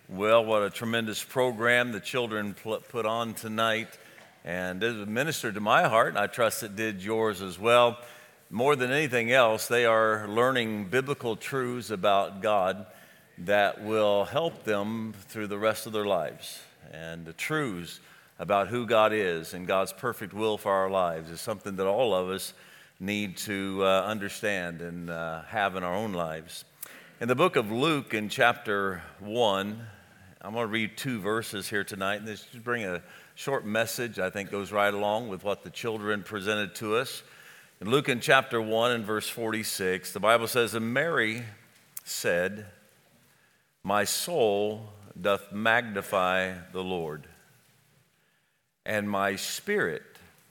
Well, what a tremendous program the children put on tonight. And it ministered to my heart, and I trust it did yours as well. More than anything else, they are learning biblical truths about God that will help them through the rest of their lives. And the truths about who God is and God's perfect will for our lives is something that all of us need to understand and have in our own lives. In the book of Luke, in chapter 1, I'm going to read 2 verses here tonight, and this just bring a short message I think goes right along with what the children presented to us. In Luke in chapter 1 and verse 46, the Bible says, "And Mary said, My soul doth magnify the Lord, and my spirit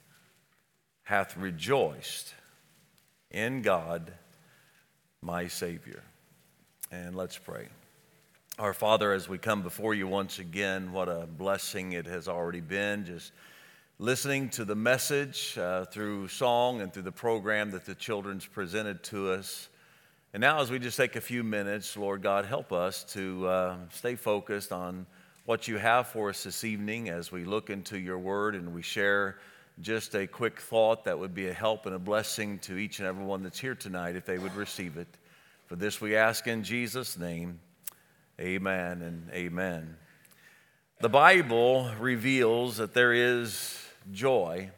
hath rejoiced in God my Savior." And let's pray. Our Father, as we come before you once again, what a blessing it has already been, just listening to the message through song and through the program that the children's presented to us. And now as we just take a few minutes, Lord God, help us to stay focused on what you have for us this evening as we look into your word and we share just a quick thought that would be a help and a blessing to each and every one that's here tonight if they would receive it. For this we ask in Jesus' name. Amen and amen. The Bible reveals that there is joy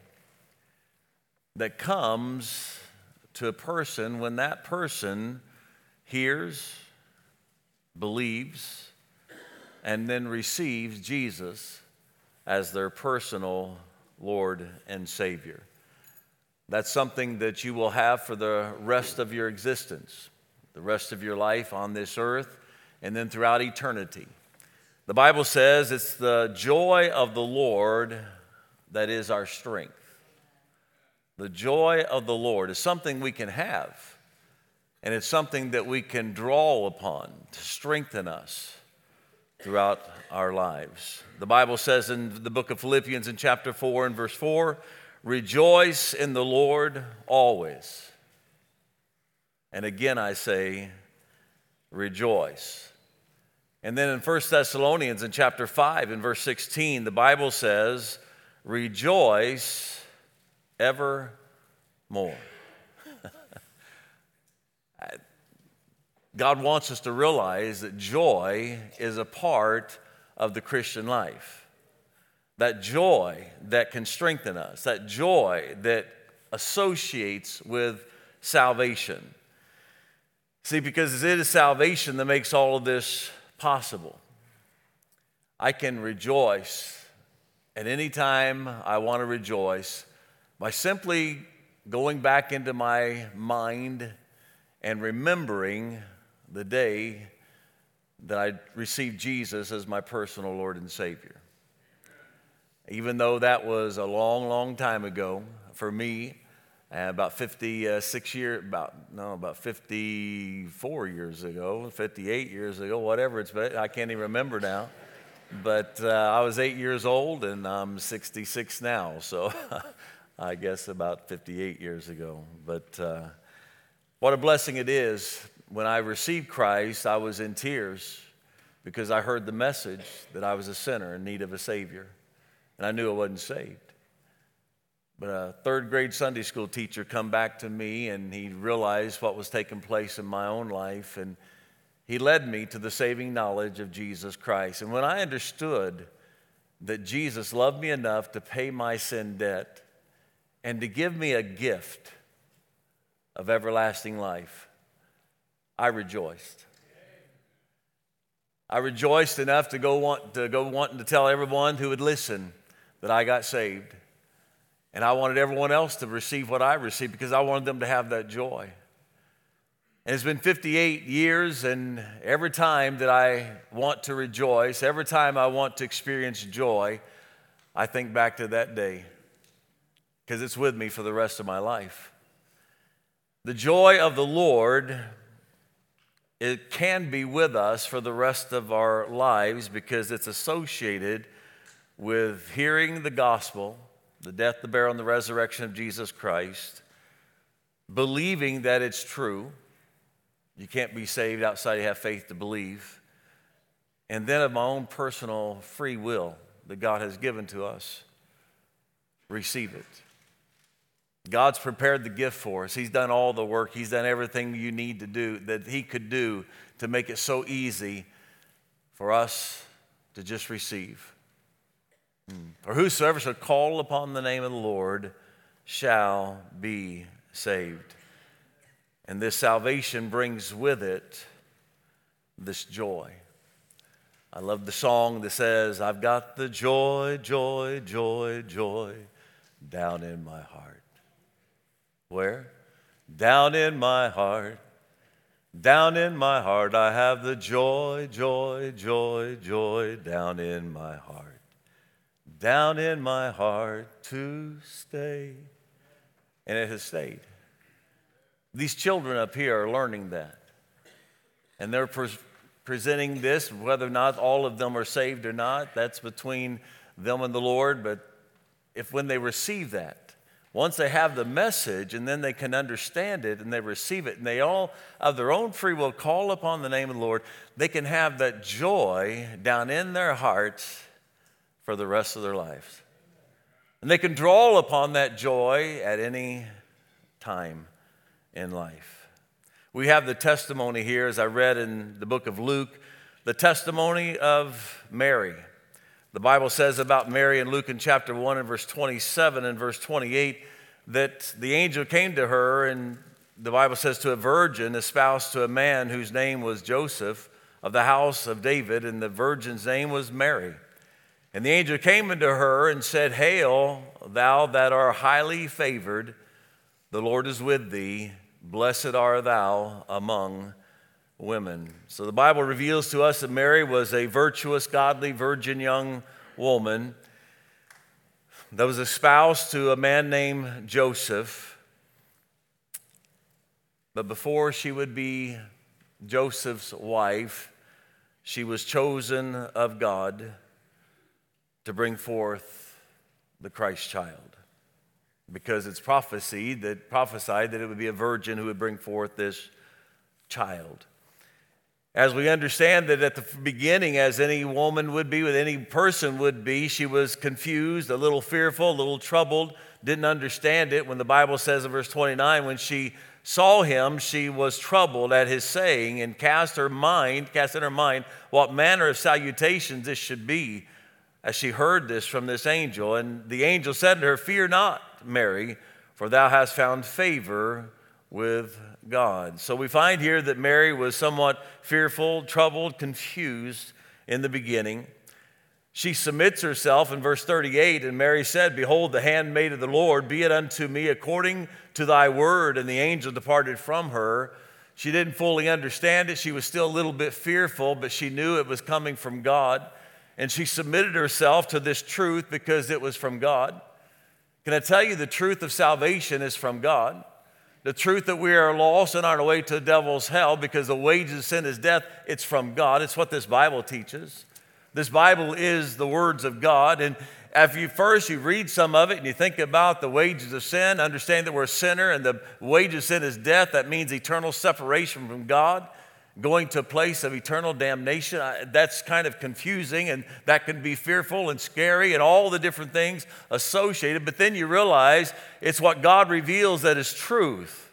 that comes to a person when that person hears, believes, and then receives Jesus as their personal Lord and Savior. That's something that you will have for the rest of your existence, the rest of your life on this earth, and then throughout eternity. The Bible says it's the joy of the Lord that is our strength. The joy of the Lord is something we can have, and it's something that we can draw upon to strengthen us throughout our lives. The Bible says in the book of Philippians in chapter 4 and verse 4, "Rejoice in the Lord always. And again I say, rejoice." And then in 1 Thessalonians in chapter 5 and verse 16, the Bible says, "Rejoice evermore." God wants us to realize that joy is a part of the Christian life. That joy that can strengthen us, that joy that associates with salvation. See, because it is salvation that makes all of this possible. I can rejoice at any time I want to rejoice by simply going back into my mind and remembering the day that I received Jesus as my personal Lord and Savior. Even though that was a long, long time ago for me, about 54 years ago, 58 years ago, whatever it's been, I can't even remember now. But I was 8 years old and I'm 66 now, so I guess about 58 years ago. But what a blessing it is. When I received Christ, I was in tears because I heard the message that I was a sinner in need of a Savior, and I knew I wasn't saved. But a third grade Sunday school teacher come back to me and he realized what was taking place in my own life, and he led me to the saving knowledge of Jesus Christ. And when I understood that Jesus loved me enough to pay my sin debt and to give me a gift of everlasting life, I rejoiced. I rejoiced enough to go wanting to tell everyone who would listen that I got saved. And I wanted everyone else to receive what I received because I wanted them to have that joy. And it's been 58 years, and every time that I want to rejoice, every time I want to experience joy, I think back to that day because it's with me for the rest of my life. The joy of the Lord, it can be with us for the rest of our lives because it's associated with hearing the gospel, the death, the burial, and the resurrection of Jesus Christ, believing that it's true. You can't be saved outside you have faith to believe. and then of my own personal free will that God has given to us, receive it. God's prepared the gift for us. He's done all the work. He's done everything you need to do, that He could do to make it so easy for us to just receive. For whosoever shall call upon the name of the Lord shall be saved. And this salvation brings with it this joy. I love the song that says, I've got the joy, joy, joy, joy down in my heart. Where? Down in my heart. Down in my heart, I have the joy, joy, joy, joy down in my heart. Down in my heart to stay. And it has stayed. These children up here are learning that. And they're presenting this, whether or not all of them are saved or not, that's between them and the Lord. But if when they receive that, once they have the message and then they can understand it and they receive it and they all of their own free will call upon the name of the Lord, they can have that joy down in their hearts for the rest of their lives. And they can draw upon that joy at any time in life. We have the testimony here, as I read in the book of Luke, the testimony of Mary. The Bible says about Mary in Luke in chapter 1 and verse 27 and verse 28 that the angel came to her, and the Bible says to a virgin espoused to a man whose name was Joseph of the house of David, and the virgin's name was Mary. And the angel came unto her and said, Hail, thou that art highly favored, the Lord is with thee, blessed art thou among women. So the Bible reveals to us that Mary was a virtuous, godly, virgin young woman that was espoused to a man named Joseph. But before she would be Joseph's wife, she was chosen of God to bring forth the Christ child, because it's prophesied that it would be a virgin who would bring forth this child. As we understand that at the beginning, as any woman would be, with any person would be, she was confused, a little fearful, a little troubled, didn't understand it. When the Bible says in verse 29, when she saw him, she was troubled at his saying and cast in her mind what manner of salutations this should be, as she heard this from this angel. And the angel said to her, Fear not, Mary, for thou hast found favor with God. So we find here that Mary was somewhat fearful, troubled, confused in the beginning. She submits herself in verse 38, and Mary said, Behold, the handmaid of the Lord, be it unto me according to thy word. And the angel departed from her. She didn't fully understand it. She was still a little bit fearful, but she knew it was coming from God. And she submitted herself to this truth because it was from God. Can I tell you, the truth of salvation is from God? The truth that we are lost and on our way to the devil's hell because the wages of sin is death, it's from God. It's what this Bible teaches. This Bible is the words of God. And if you read some of it and you think about the wages of sin, understand that we're a sinner and the wages of sin is death. That means eternal separation from God, going to a place of eternal damnation. That's kind of confusing, and that can be fearful and scary and all the different things associated. But then you realize it's what God reveals that is truth.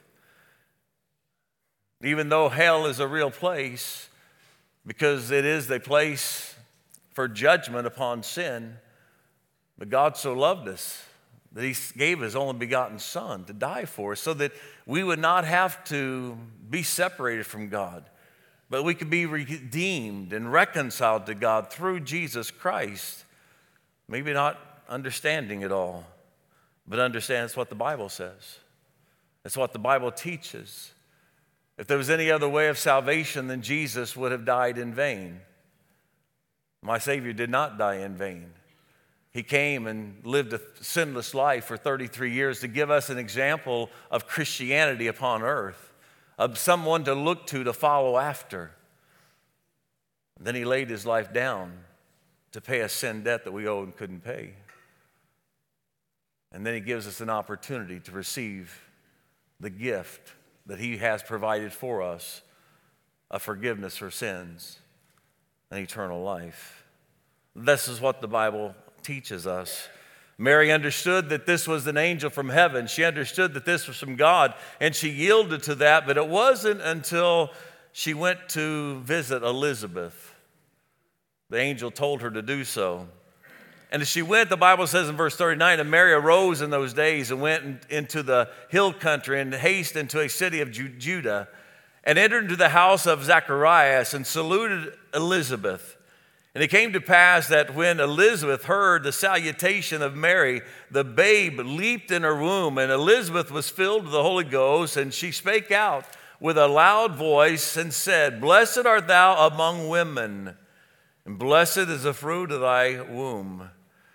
Even though hell is a real place, because it is a place for judgment upon sin, but God so loved us that He gave His only begotten Son to die for us so that we would not have to be separated from God, but we could be redeemed and reconciled to God through Jesus Christ. Maybe not understanding it all, but understand it's what the Bible says. It's what the Bible teaches. If there was any other way of salvation, then Jesus would have died in vain. My Savior did not die in vain. He came and lived a sinless life for 33 years to give us an example of Christianity upon earth, of someone to look to follow after. Then He laid His life down to pay a sin debt that we owed and couldn't pay. And then He gives us an opportunity to receive the gift that He has provided for us of forgiveness for sins. and eternal life. This is what the Bible teaches us. Mary understood that this was an angel from heaven. She understood that this was from God, and she yielded to that, but it wasn't until she went to visit Elizabeth. The angel told her to do so. And as she went, the Bible says in verse 39, and Mary arose in those days and went into the hill country and hasted into a city of Judah and entered into the house of Zacharias and saluted Elizabeth. And it came to pass that when Elizabeth heard the salutation of Mary, the babe leaped in her womb, and Elizabeth was filled with the Holy Ghost, and she spake out with a loud voice and said, Blessed art thou among women, and blessed is the fruit of thy womb.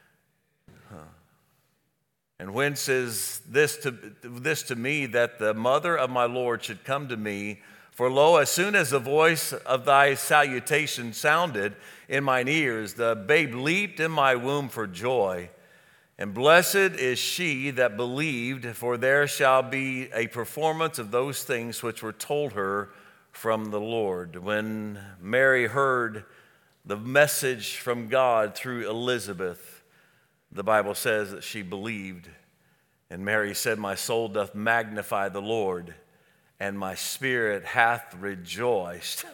And whence is this to me, that the mother of my Lord should come to me? For lo, as soon as the voice of thy salutation sounded in mine ears, the babe leaped in my womb for joy. And blessed is she that believed, for there shall be a performance of those things which were told her from the Lord. When Mary heard the message from God through Elizabeth, the Bible says that she believed. And Mary said, My soul doth magnify the Lord, and my spirit hath rejoiced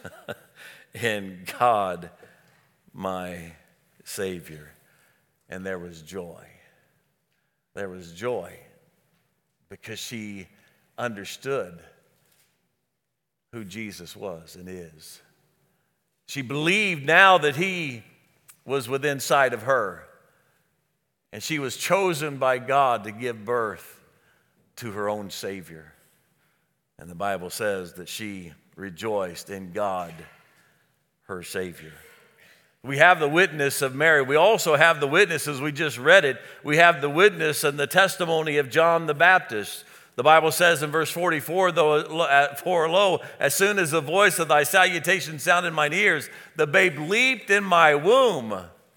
in God my Savior. And there was joy. There was joy because she understood who Jesus was and is. She believed now that he was within sight of her. And she was chosen by God to give birth to her own Savior. And the Bible says that she rejoiced in God, her Savior. We have the witness of Mary. We also have the witness, as we just read it, we have the witness and the testimony of John the Baptist. The Bible says in verse 44, For lo, as soon as the voice of thy salutation sounded in mine ears, the babe leaped in my womb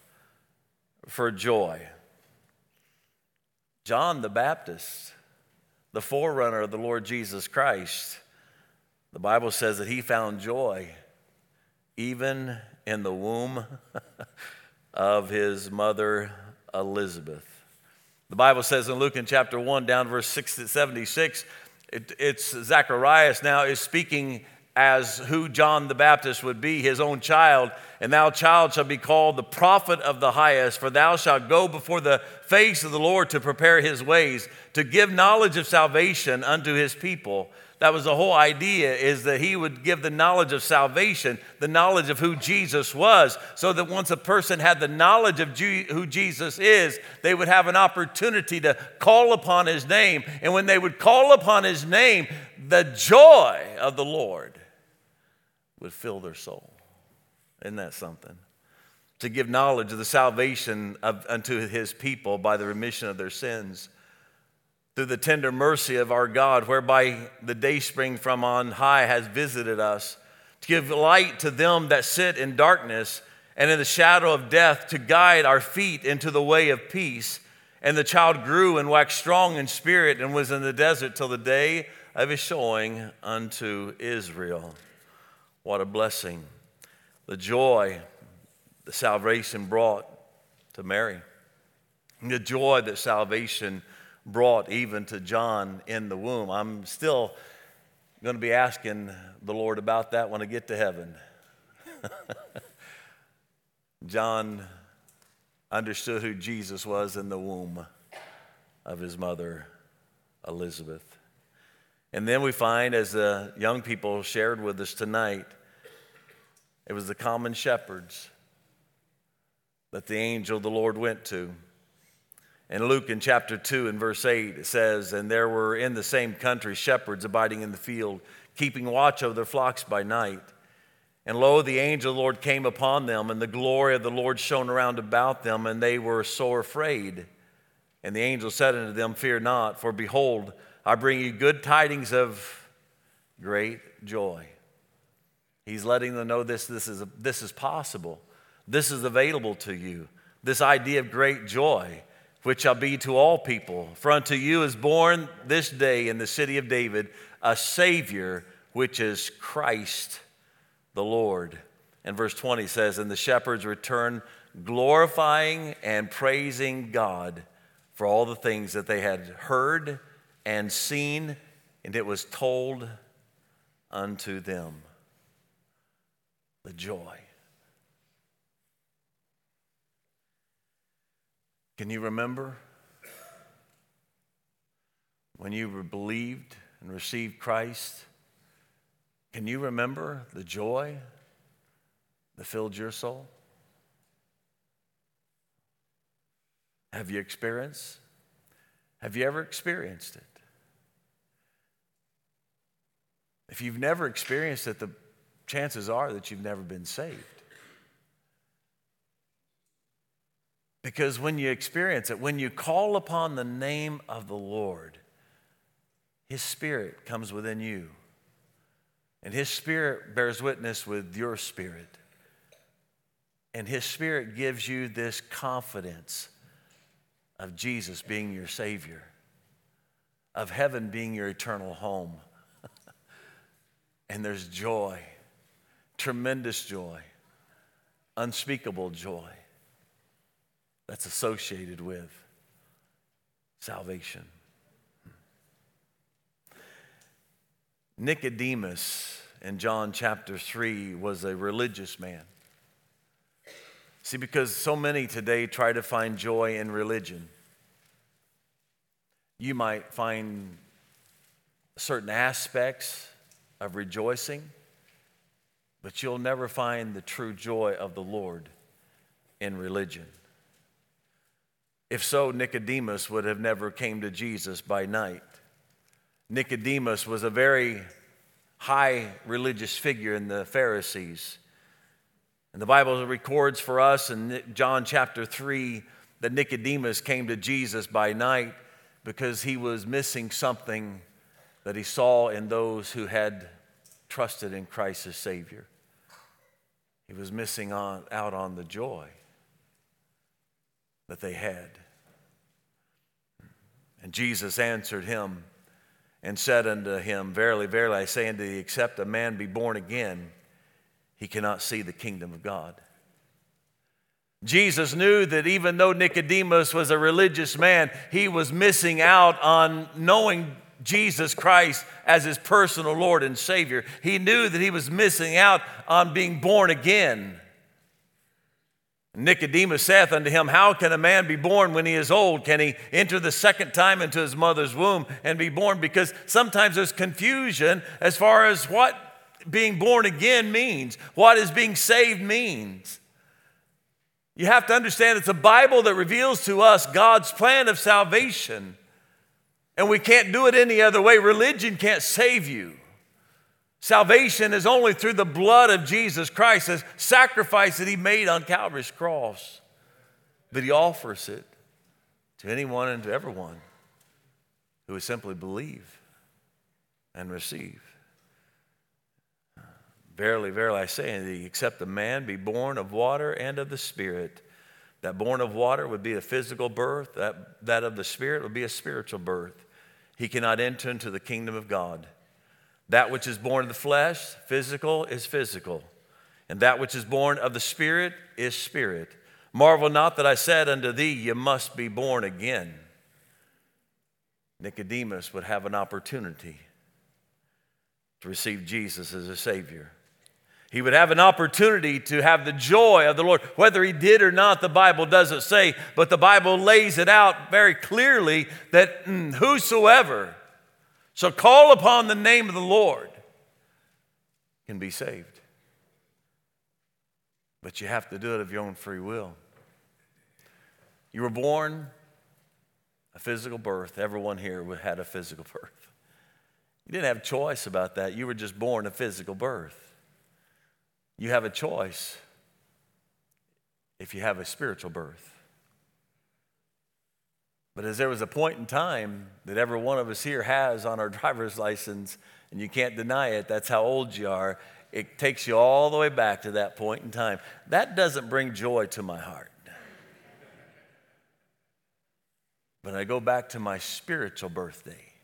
for joy. John the Baptist, the forerunner of the Lord Jesus Christ, the Bible says that he found joy even in the womb of his mother Elizabeth. The Bible says in Luke in chapter 1 down verse 76, it's Zacharias now is speaking as who John the Baptist would be, his own child. And thou, child, shalt be called the prophet of the highest, for thou shalt go before the face of the Lord to prepare his ways, to give knowledge of salvation unto his people. That was the whole idea, is that he would give the knowledge of salvation, the knowledge of who Jesus was, so that once a person had the knowledge of who Jesus is, they would have an opportunity to call upon his name. And when they would call upon his name, the joy of the Lord would fill their soul. Isn't that something? To give knowledge of the salvation unto his people by the remission of their sins, through the tender mercy of our God, whereby the dayspring from on high has visited us, to give light to them that sit in darkness and in the shadow of death, to guide our feet into the way of peace. And the child grew and waxed strong in spirit and was in the desert till the day of his showing unto Israel. What a blessing. The joy the salvation brought to Mary. The joy that salvation brought even to John in the womb. I'm still going to be asking the Lord about that when I get to heaven. John understood who Jesus was in the womb of his mother Elizabeth. And then we find, as the young people shared with us tonight, it was the common shepherds that the angel of the Lord went to. In Luke in chapter 2 and verse 8, it says, And there were in the same country shepherds abiding in the field, keeping watch over their flocks by night. And lo, the angel of the Lord came upon them, and the glory of the Lord shone around about them, and they were sore afraid. And the angel said unto them, Fear not, for behold, I bring you good tidings of great joy. He's letting them know this is possible. This is available to you. This idea of great joy, which shall be to all people. For unto you is born this day in the city of David a Savior, which is Christ the Lord. And verse 20 says, and the shepherds returned, glorifying and praising God for all the things that they had heard and seen, and it was told unto them. The joy. Can you remember when you believed and received Christ? Can you remember the joy that filled your soul? Have you ever experienced it? If you've never experienced it, the chances are that you've never been saved. Because when you experience it, when you call upon the name of the Lord, His Spirit comes within you. And His Spirit bears witness with your spirit. And His Spirit gives you this confidence of Jesus being your Savior, of heaven being your eternal home. And there's joy, tremendous joy, unspeakable joy that's associated with salvation. Nicodemus in John chapter 3 was a religious man. See, because so many today try to find joy in religion. You might find certain aspects of rejoicing, but you'll never find the true joy of the Lord in religion. If so, Nicodemus would have never came to Jesus by night. Nicodemus was a very high religious figure in the Pharisees. And the Bible records for us in John chapter 3 that Nicodemus came to Jesus by night because he was missing something that he saw in those who had trusted in Christ as Savior. He was missing out on the joy that they had. And Jesus answered him and said unto him, verily, verily, I say unto thee, except a man be born again, he cannot see the kingdom of God. Jesus knew that even though Nicodemus was a religious man, he was missing out on knowing Jesus Christ as his personal Lord and Savior. He knew that he was missing out on being born again. Nicodemus saith unto him, how can a man be born when he is old? Can he enter the second time into his mother's womb and be born? Because sometimes there's confusion as far as what being born again means, what is being saved means. You have to understand it's a Bible that reveals to us God's plan of salvation. And we can't do it any other way. Religion can't save you. Salvation is only through the blood of Jesus Christ, the sacrifice that he made on Calvary's cross. But he offers it to anyone and to everyone who would simply believe and receive. Verily, verily, I say unto thee, except a man be born of water and of the Spirit. That born of water would be a physical birth. That of the Spirit would be a spiritual birth. He cannot enter into the kingdom of God. That which is born of the flesh, physical, is physical. And that which is born of the Spirit is spirit. Marvel not that I said unto thee, you must be born again. Nicodemus would have an opportunity to receive Jesus as a Savior. He would have an opportunity to have the joy of the Lord. Whether he did or not, the Bible doesn't say, but the Bible lays it out very clearly that whosoever shall call upon the name of the Lord can be saved. But you have to do it of your own free will. You were born a physical birth. Everyone here had a physical birth. You didn't have a choice about that. You were just born a physical birth. You have a choice if you have a spiritual birth. But as there was a point in time that every one of us here has on our driver's license, and you can't deny it, that's how old you are, it takes you all the way back to that point in time. That doesn't bring joy to my heart. But I go back to my spiritual birthday.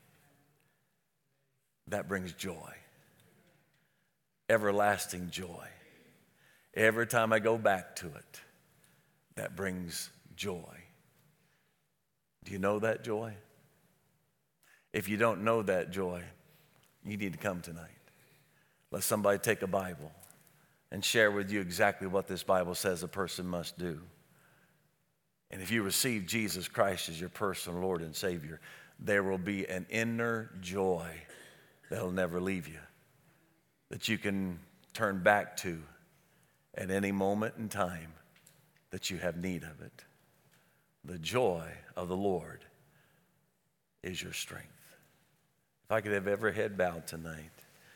That brings joy. Everlasting joy. Every time I go back to it, that brings joy. Do you know that joy? If you don't know that joy, you need to come tonight. Let somebody take a Bible and share with you exactly what this Bible says a person must do. And if you receive Jesus Christ as your personal Lord and Savior, there will be an inner joy that will never leave you, that you can turn back to at any moment in time that you have need of it. The joy of the Lord is your strength. If I could have every head bowed tonight.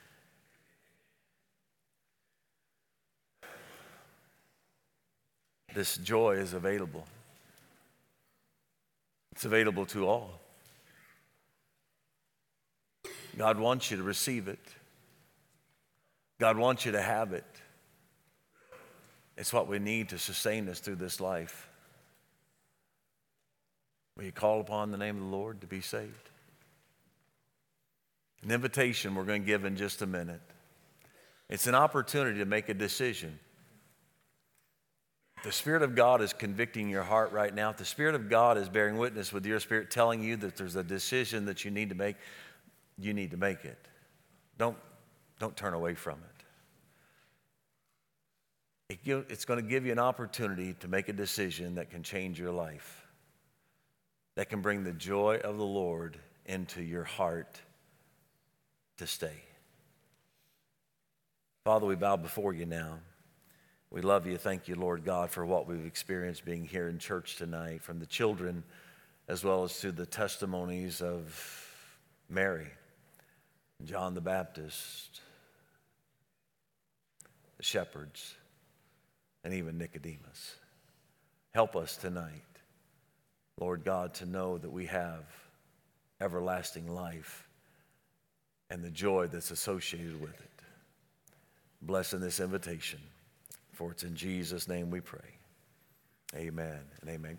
This joy is available. It's available to all. God wants you to receive it. God wants you to have it. It's what we need to sustain us through this life. Will you call upon the name of the Lord to be saved? An invitation we're going to give in just a minute. It's an opportunity to make a decision. The Spirit of God is convicting your heart right now. If the Spirit of God is bearing witness with your spirit, telling you that there's a decision that you need to make, you need to make it. Don't turn away from it. It's going to give you an opportunity to make a decision that can change your life, that can bring the joy of the Lord into your heart to stay. Father, we bow before you now. We love you. Thank you, Lord God, for what we've experienced being here in church tonight, from the children as well as through the testimonies of Mary, John the Baptist, the shepherds, and even Nicodemus. Help us tonight, Lord God, to know that we have everlasting life and the joy that's associated with it. Bless in this invitation. For it's in Jesus' name we pray. Amen and amen.